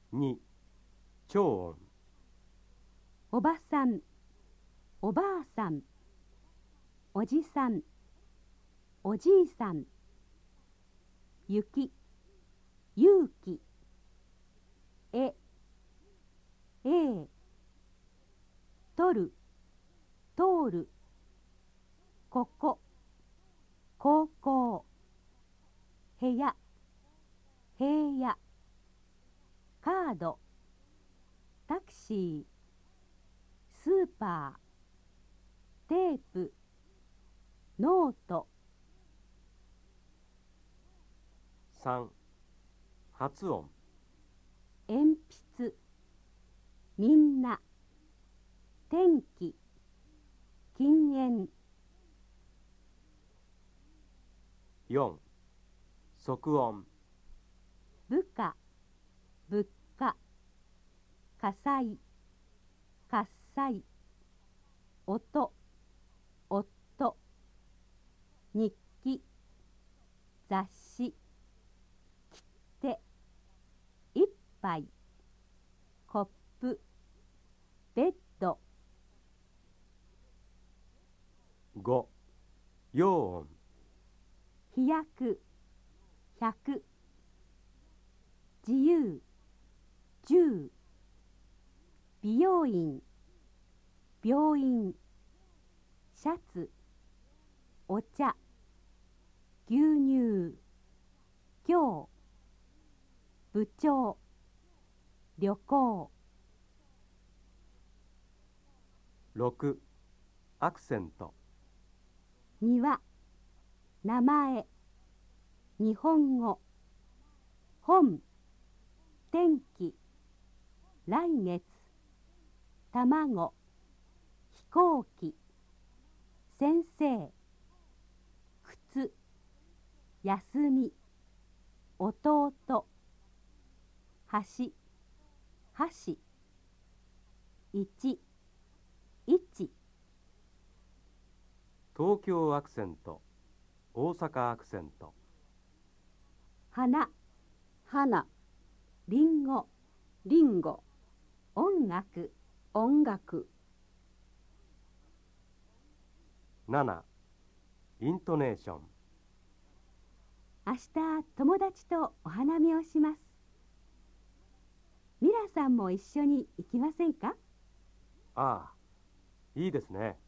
2、長音。 おばさん、おばあさん、おじさん、おじいさん。雪、勇気。え、取る、通る。ここ、高校。部屋、平野。カード、タクシー。スーパー、テープ、ノート。 3、発音。 鉛筆、みんな。天気、禁煙。 4、即音。 部下、物価。火災、喝采。音、夫。日記、雑誌。切手、一杯。コップ、ベッド。 5、陽音。 飛躍、100。自由、10。美容院、病院。シャツ、お茶。牛乳、今日。部長、旅行。 6、アクセント。 庭、名前。日本語。本、天気。来月。卵、飛行機。先生、靴。休み。弟。橋、箸。1、1。 東京アクセント、大阪アクセント。 花、花。りんご、りんご。音楽、音楽。 7、イントネーション。 明日友達とお花見をします。ミラさんも一緒に行きませんか？ ああ、いいですね。